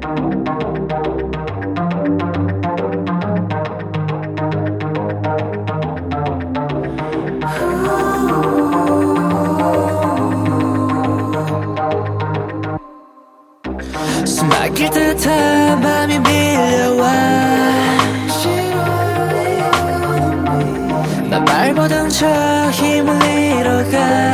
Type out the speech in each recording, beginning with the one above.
숨막힐 듯한 맘이 밀려와 난 발버둥 쳐 힘을 잃어가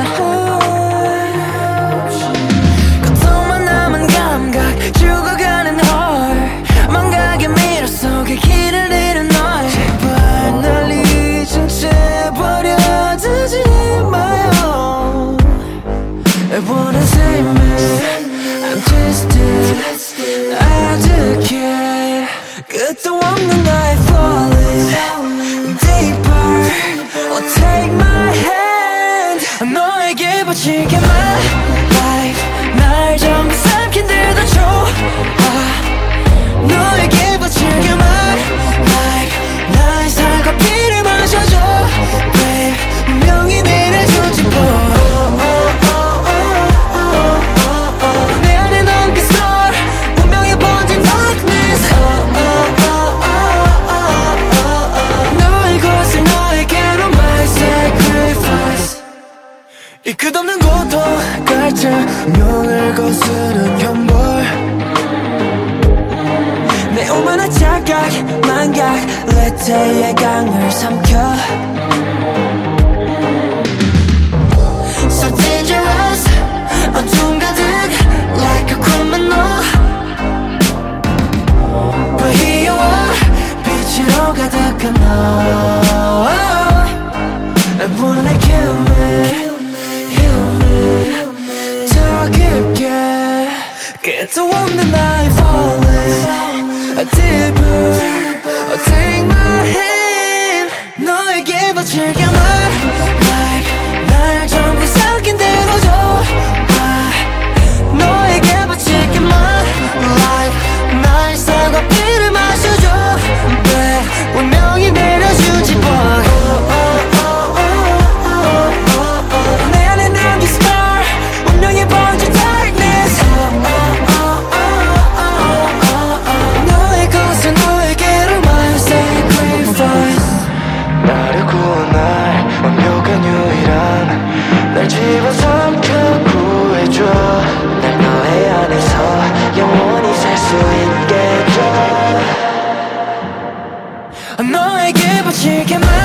고통만 남은 감각 죽어가는 헐 망각의 미러 속에 길을 잃은 널 제발 날 잊은 채 버려두지 마요 I wanna save me I'm twisted 아득해 끝도 없는 나의 falling deeper Oh take my hand 너에게 바칠게 my life 날 전부 삼킨 듯도 좋아 너에게 바칠게 my life 나의 살과 피를 마셔줘 babe 분명히 내려주지 뭐 이 끝없는 고통 갈증 명을 거스른 현볼 내 오만한 착각 망각 레테의 강을 삼켜 So dangerous 어둠 가득 like a criminal 불희요와 빛으로 가득한 너 I wanna kill me 더 깊게 끝도 없는 나의 falling deeper take my hand 너에게 바칠게 my life 날 전부 삼킨 대로 줘 너에게 바칠게 my life 나의 살과 피를 마셔줘 babe 분명히 내려주지 boy 날 집어삼켜 구해줘 날 너의 안에서 영원히 살 수 있게 해줘 너에게 바칠게